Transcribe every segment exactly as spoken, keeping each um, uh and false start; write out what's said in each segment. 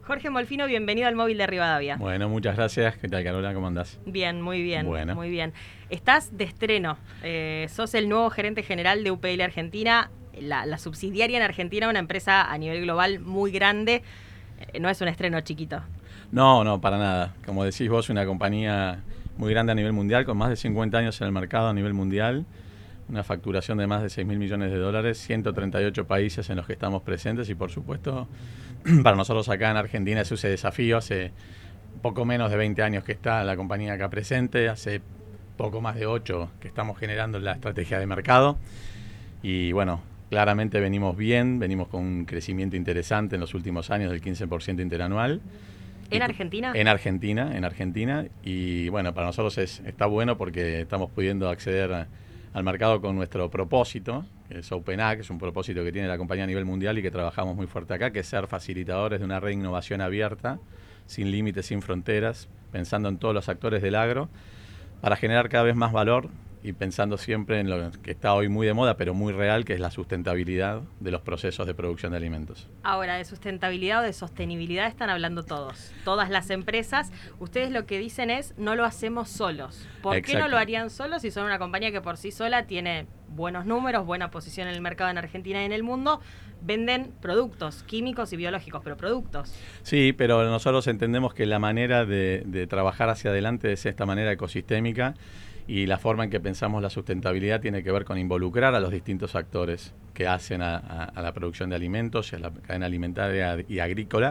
Jorge Molfino, bienvenido al Móvil de Rivadavia. Bueno, muchas gracias. ¿Qué tal, Carola? ¿Cómo andás? Bien, muy bien, bueno. muy bien. Estás de estreno. Eh, sos el nuevo gerente general de U P L Argentina, la, la subsidiaria en Argentina, una empresa a nivel global muy grande. Eh, no es un estreno chiquito. No, no, para nada. Como decís vos, una compañía muy grande a nivel mundial, con más de cincuenta años en el mercado a nivel mundial, una facturación de más de seis mil millones de dólares, ciento treinta y ocho países en los que estamos presentes y, por supuesto, para nosotros acá en Argentina es ese desafío. Hace poco menos de veinte años que está la compañía acá presente, hace poco más de ocho que estamos generando la estrategia de mercado y, bueno, claramente venimos bien, venimos con un crecimiento interesante en los últimos años del quince por ciento interanual. ¿En Argentina? En Argentina, en Argentina. Y bueno, para nosotros es, está bueno porque estamos pudiendo acceder a, al mercado con nuestro propósito, que es Open A, que es un propósito que tiene la compañía a nivel mundial y que trabajamos muy fuerte acá, que es ser facilitadores de una red de innovación abierta, sin límites, sin fronteras, pensando en todos los actores del agro, para generar cada vez más valor y pensando siempre en lo que está hoy muy de moda, pero muy real, que es la sustentabilidad de los procesos de producción de alimentos. Ahora, de sustentabilidad o de sostenibilidad están hablando todos, todas las empresas. Ustedes lo que dicen es, no lo hacemos solos. ¿Por Exacto. qué no lo harían solos si son una compañía que por sí sola tiene buenos números, buena posición en el mercado en Argentina y en el mundo? Venden productos químicos y biológicos, pero productos. Sí, pero nosotros entendemos que la manera de, de trabajar hacia adelante es esta manera ecosistémica. Y la forma en que pensamos la sustentabilidad tiene que ver con involucrar a los distintos actores que hacen a, a, a la producción de alimentos y a la cadena alimentaria y agrícola.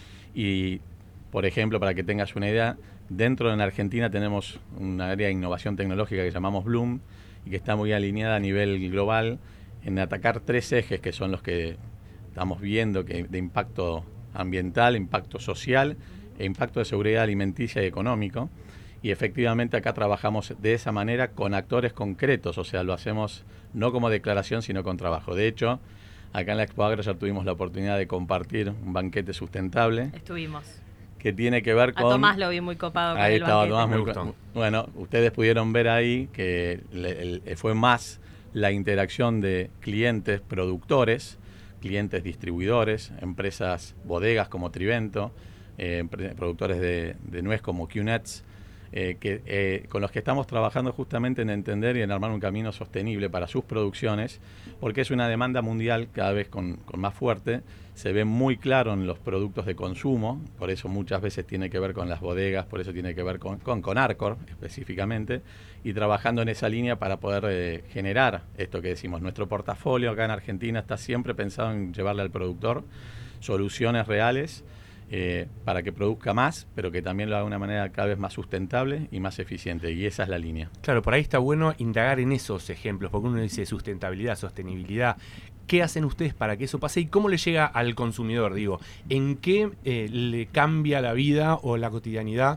Y, por ejemplo, para que tengas una idea, dentro de Argentina tenemos un área de innovación tecnológica que llamamos Bloom y que está muy alineada a nivel global en atacar tres ejes que son los que estamos viendo que de impacto ambiental, impacto social e impacto de seguridad alimenticia y económico. Y efectivamente acá trabajamos de esa manera con actores concretos, o sea, lo hacemos no como declaración, sino con trabajo. De hecho, acá en la Expo Agro ya tuvimos la oportunidad de compartir un banquete sustentable. Estuvimos. Que tiene que ver con... A Tomás lo vi muy copado con ahí el estaba banquete. Tomás muy... Bueno, ustedes pudieron ver ahí que le, le, fue más la interacción de clientes productores, clientes distribuidores, empresas bodegas como Trivento, eh, productores de, de nuez como Q-Nets, Eh, que, eh, con los que estamos trabajando justamente en entender y en armar un camino sostenible para sus producciones, porque es una demanda mundial cada vez con, con más fuerte, se ve muy claro en los productos de consumo, por eso muchas veces tiene que ver con las bodegas, por eso tiene que ver con, con, con Arcor específicamente, y trabajando en esa línea para poder eh, generar esto que decimos. Nuestro portafolio acá en Argentina está siempre pensado en llevarle al productor soluciones reales, Eh, para que produzca más, pero que también lo haga de una manera cada vez más sustentable y más eficiente, y esa es la línea. Claro, por ahí está bueno indagar en esos ejemplos, porque uno dice sustentabilidad, sostenibilidad. ¿Qué hacen ustedes para que eso pase y cómo le llega al consumidor? Digo, ¿en qué eh, le cambia la vida o la cotidianidad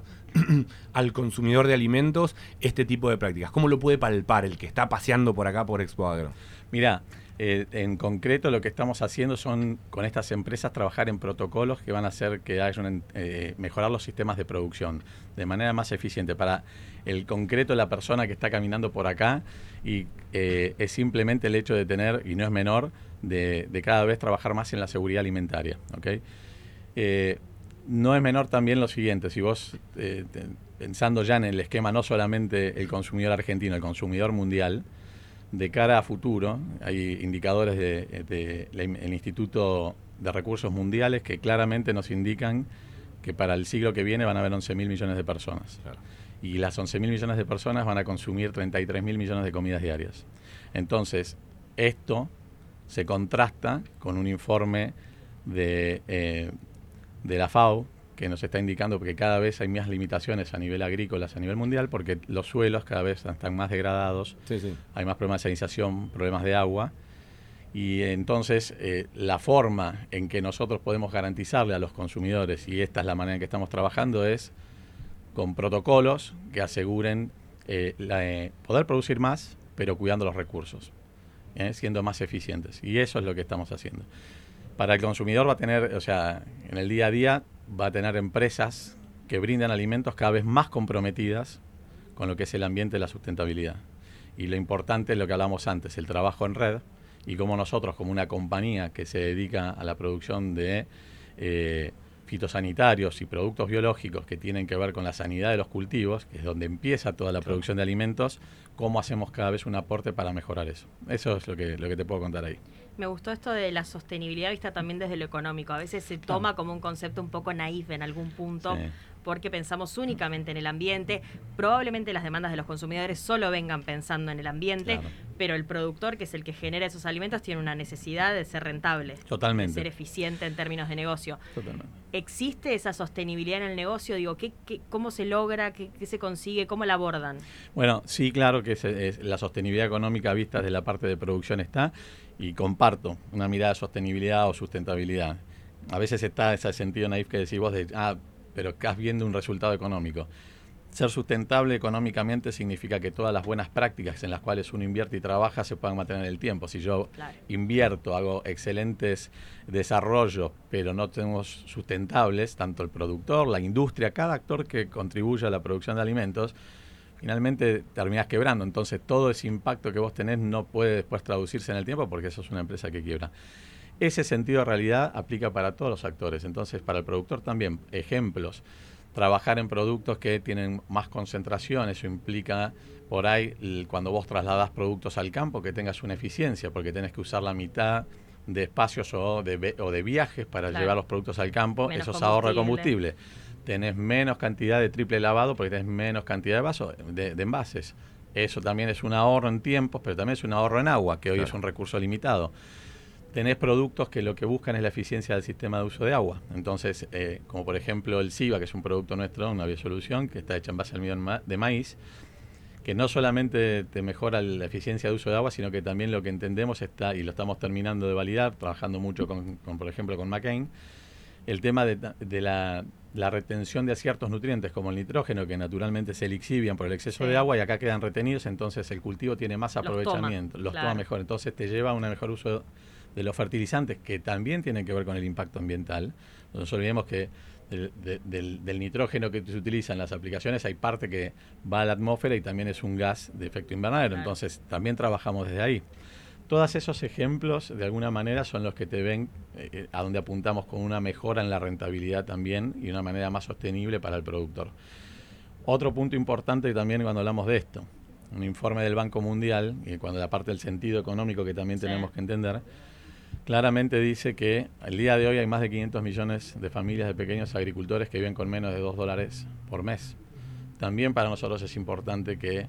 al consumidor de alimentos este tipo de prácticas? ¿Cómo lo puede palpar el que está paseando por acá por Expo Agro? Mirá, Eh, en concreto lo que estamos haciendo son con estas empresas trabajar en protocolos que van a hacer que hayan, eh, mejorar los sistemas de producción de manera más eficiente para el concreto de la persona que está caminando por acá, y eh, es simplemente el hecho de tener, y no es menor, de, de cada vez trabajar más en la seguridad alimentaria, ¿okay? Eh, no es menor también lo siguiente, si vos eh, te, pensando ya en el esquema no solamente el consumidor argentino, el consumidor mundial, de cara a futuro, hay indicadores del de, de, de Instituto de Recursos Mundiales que claramente nos indican que para el siglo que viene van a haber once mil millones de personas. Claro. Y las once mil millones de personas van a consumir treinta y tres mil millones de comidas diarias. Entonces, esto se contrasta con un informe de, eh, de la FAO que nos está indicando que cada vez hay más limitaciones a nivel agrícola, a nivel mundial, porque los suelos cada vez están más degradados, sí, sí. Hay más problemas de sanitización, problemas de agua, y entonces eh, la forma en que nosotros podemos garantizarle a los consumidores, y esta es la manera en que estamos trabajando, es con protocolos que aseguren eh, la, eh, poder producir más, pero cuidando los recursos, eh, siendo más eficientes, y eso es lo que estamos haciendo. Para el consumidor va a tener, o sea, en el día a día va a tener empresas que brindan alimentos cada vez más comprometidas con lo que es el ambiente y la sustentabilidad. Y lo importante es lo que hablamos antes, el trabajo en red, y cómo nosotros, como una compañía que se dedica a la producción de eh, fitosanitarios y productos biológicos que tienen que ver con la sanidad de los cultivos, que es donde empieza toda la producción de alimentos, cómo hacemos cada vez un aporte para mejorar eso. Eso es lo que, lo que te puedo contar ahí. Me gustó esto de la sostenibilidad vista también desde lo económico. A veces se toma como un concepto un poco naif en algún punto, sí, porque pensamos únicamente en el ambiente. Probablemente las demandas de los consumidores solo vengan pensando en el ambiente, claro, pero el productor, que es el que genera esos alimentos, tiene una necesidad de ser rentable. Totalmente. De ser eficiente en términos de negocio. Totalmente. ¿Existe esa sostenibilidad en el negocio? Digo, ¿qué, qué, ¿cómo se logra? ¿Qué, qué se consigue? ¿Cómo la abordan? Bueno, sí, claro que es, es, la sostenibilidad económica vista desde la parte de producción está, y comparto una mirada de sostenibilidad o sustentabilidad. A veces está ese sentido naif que decís vos de, ah, pero estás viendo un resultado económico. Ser sustentable económicamente significa que todas las buenas prácticas en las cuales uno invierte y trabaja se puedan mantener en el tiempo. Si yo claro. invierto, hago excelentes desarrollos, pero no tenemos sustentables, tanto el productor, la industria, cada actor que contribuye a la producción de alimentos, finalmente terminás quebrando. Entonces todo ese impacto que vos tenés no puede después traducirse en el tiempo porque eso es una empresa que quiebra. Ese sentido de realidad aplica para todos los actores. Entonces para el productor también, ejemplos. Trabajar en productos que tienen más concentración, eso implica por ahí cuando vos trasladás productos al campo que tengas una eficiencia, porque tenés que usar la mitad de espacios o de, o de viajes para claro. llevar los productos al campo, menos eso es ahorro de combustible. Tenés menos cantidad de triple lavado porque tenés menos cantidad de, vasos, de, de envases. Eso también es un ahorro en tiempos, pero también es un ahorro en agua, que hoy claro. es un recurso limitado. Tenés productos que lo que buscan es la eficiencia del sistema de uso de agua. Entonces, eh, como por ejemplo el SIVA, que es un producto nuestro, una biosolución que está hecha en base al almidón ma de maíz, que no solamente te mejora la eficiencia de uso de agua, sino que también lo que entendemos está, y lo estamos terminando de validar, trabajando mucho con, con por ejemplo, con McCain, el tema de, de la, la retención de ciertos nutrientes, como el nitrógeno, que naturalmente se lixivian por el exceso sí. de agua y acá quedan retenidos, entonces el cultivo tiene más aprovechamiento, los toma, los claro. toma mejor, entonces te lleva a un mejor uso de los fertilizantes, que también tienen que ver con el impacto ambiental. No nos olvidemos que del, de, del, del nitrógeno que se utiliza en las aplicaciones hay parte que va a la atmósfera y también es un gas de efecto invernadero, claro. entonces también trabajamos desde ahí. Todos esos ejemplos, de alguna manera, son los que te ven eh, a donde apuntamos con una mejora en la rentabilidad también y una manera más sostenible para el productor. Otro punto importante también cuando hablamos de esto, un informe del Banco Mundial, y cuando la parte del sentido económico que también sí. tenemos que entender, claramente dice que al día de hoy hay más de quinientos millones de familias de pequeños agricultores que viven con menos de dos dólares por mes. También para nosotros es importante que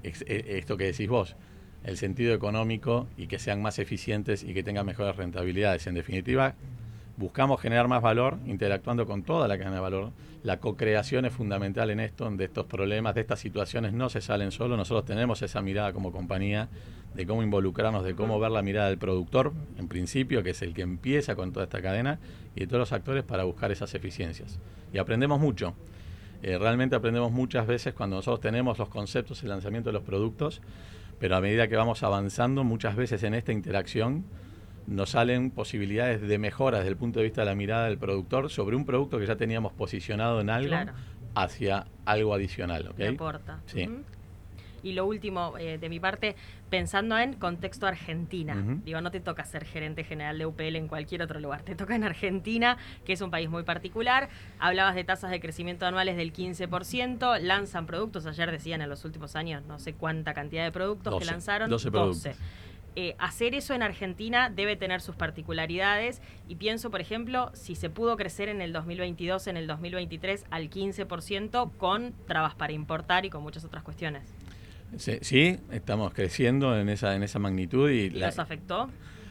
esto que decís vos, el sentido económico y que sean más eficientes y que tengan mejores rentabilidades. En definitiva, buscamos generar más valor interactuando con toda la cadena de valor. La co-creación es fundamental en esto, de estos problemas, de estas situaciones no se salen solo. Nosotros tenemos esa mirada como compañía de cómo involucrarnos, de cómo ver la mirada del productor, en principio, que es el que empieza con toda esta cadena, y de todos los actores para buscar esas eficiencias. Y aprendemos mucho. Eh, realmente aprendemos muchas veces cuando nosotros tenemos los conceptos, el lanzamiento de los productos, pero a medida que vamos avanzando, muchas veces en esta interacción nos salen posibilidades de mejora desde el punto de vista de la mirada del productor sobre un producto que ya teníamos posicionado en algo claro. hacia algo adicional. ¿Okay? Me aporta. Sí. Uh-huh. Y lo último, eh, de mi parte, pensando en contexto Argentina. Uh-huh. Digo, no te toca ser gerente general de U P L en cualquier otro lugar. Te toca en Argentina, que es un país muy particular. Hablabas de tasas de crecimiento anuales del quince por ciento. Lanzan productos. Ayer decían en los últimos años, no sé cuánta cantidad de productos doce, que lanzaron. doce productos. Eh, hacer eso en Argentina debe tener sus particularidades y pienso, por ejemplo, si se pudo crecer en el dos mil veintidós, en el dos mil veintitrés al quince por ciento con trabas para importar y con muchas otras cuestiones. Sí, sí, estamos creciendo en esa en esa magnitud. ¿Y, ¿Y la, los afectó?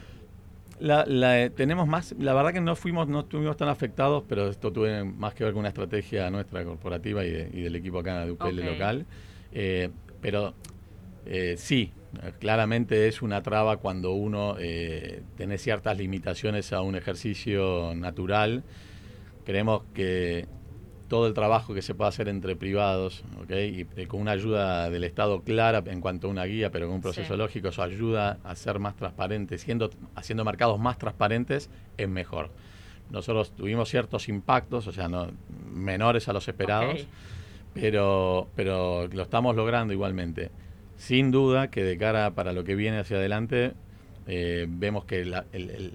La, la, tenemos más, la verdad que no fuimos, no estuvimos tan afectados, pero esto tuvo más que ver con una estrategia nuestra corporativa y, de, y del equipo acá de U P L okay. local. Eh, pero eh, sí, claramente es una traba cuando uno eh, tiene ciertas limitaciones a un ejercicio natural. Creemos que todo el trabajo que se puede hacer entre privados, ¿okay? y, y con una ayuda del Estado clara en cuanto a una guía, pero con un proceso sí. lógico, eso ayuda a ser más transparente, siendo, haciendo mercados más transparentes, es mejor. Nosotros tuvimos ciertos impactos, o sea, no menores a los esperados, okay. pero, pero lo estamos logrando igualmente. Sin duda que de cara para lo que viene hacia adelante, eh, vemos que la, el, el,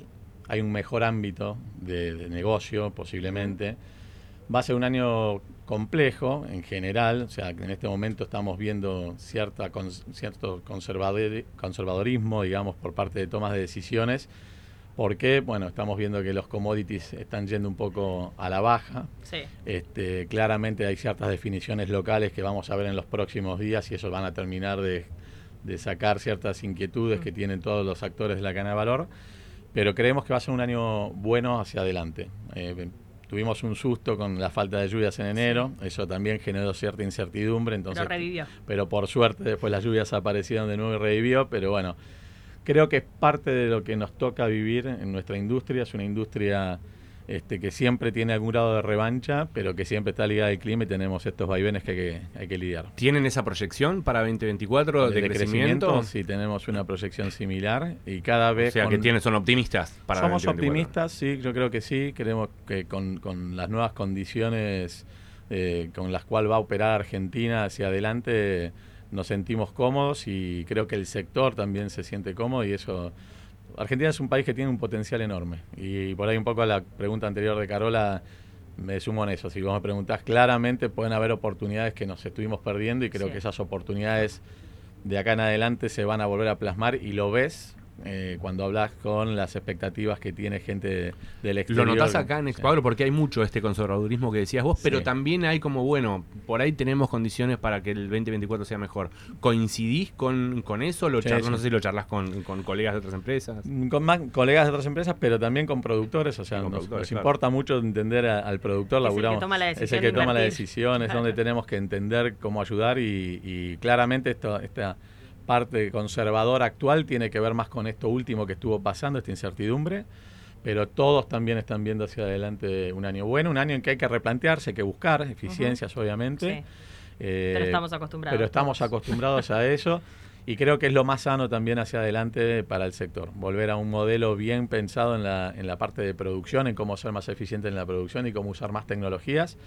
hay un mejor ámbito de, de negocio posiblemente. Va a ser un año complejo en general, o sea, que en este momento estamos viendo cierta con, cierto conservador, conservadorismo, digamos, por parte de tomas de decisiones, porque, bueno, estamos viendo que los commodities están yendo un poco a la baja. Sí. Este, claramente hay ciertas definiciones locales que vamos a ver en los próximos días y eso van a terminar de, de sacar ciertas inquietudes mm. que tienen todos los actores de la cadena de valor, pero creemos que va a ser un año bueno hacia adelante. Eh, Tuvimos un susto con la falta de lluvias en enero, sí. Eso también generó cierta incertidumbre. Entonces, pero revivió. Pero por suerte después las lluvias aparecieron de nuevo y revivió, pero bueno, creo que es parte de lo que nos toca vivir en nuestra industria. Es una industria este, que siempre tiene algún grado de revancha, pero que siempre está ligada al clima y tenemos estos vaivenes que hay que, hay que lidiar. ¿Tienen esa proyección para veinte veinticuatro de, de crecimiento? crecimiento? Sí, tenemos una proyección similar y cada vez... O sea, con, que tienen, son optimistas para Somos veinte veinticuatro. Optimistas, sí, yo creo que sí. Creemos que con, con las nuevas condiciones eh, con las cuales va a operar Argentina hacia adelante, nos sentimos cómodos y creo que el sector también se siente cómodo y eso... Argentina es un país que tiene un potencial enorme y por ahí un poco a la pregunta anterior de Carola me sumo en eso. Si vos me preguntás, claramente pueden haber oportunidades que nos estuvimos perdiendo y creo sí. que esas oportunidades de acá en adelante se van a volver a plasmar y lo ves eh, cuando hablas con las expectativas que tiene gente del exterior. Lo notás acá en Expo Agro, sí. porque hay mucho este conservadurismo que decías vos, pero sí. también hay como, bueno, por ahí tenemos condiciones para que el veinte veinticuatro sea mejor. ¿Coincidís con, con eso? Lo sí, charlas, sí. No sé si lo charlas con, con colegas de otras empresas. Con más colegas de otras empresas, pero también con productores, o sea, nos, productores, nos claro. importa mucho entender a, al productor, laburamos. Es el que toma la decisión, es donde tenemos que entender cómo ayudar y, y claramente esto, esta parte conservadora actual tiene que ver más con esto último que estuvo pasando, esta incertidumbre, pero todos también están viendo hacia adelante un año bueno, un año en que hay que replantearse, hay que buscar eficiencias, uh-huh. obviamente. Sí. Eh, pero estamos acostumbrados. Pero estamos todos. acostumbrados a eso y creo que es lo más sano también hacia adelante para el sector. Volver a un modelo bien pensado en la, en la parte de producción, en cómo ser más eficiente en la producción y cómo usar más tecnologías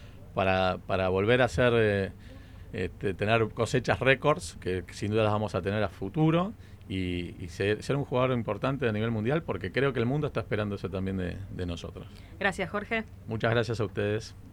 para, para volver a ser... Eh, Este, tener cosechas récords, que, que sin duda las vamos a tener a futuro, y, y ser, ser un jugador importante a nivel mundial, porque creo que el mundo está esperando eso también de, de nosotros. Gracias, Jorge. Muchas gracias a ustedes.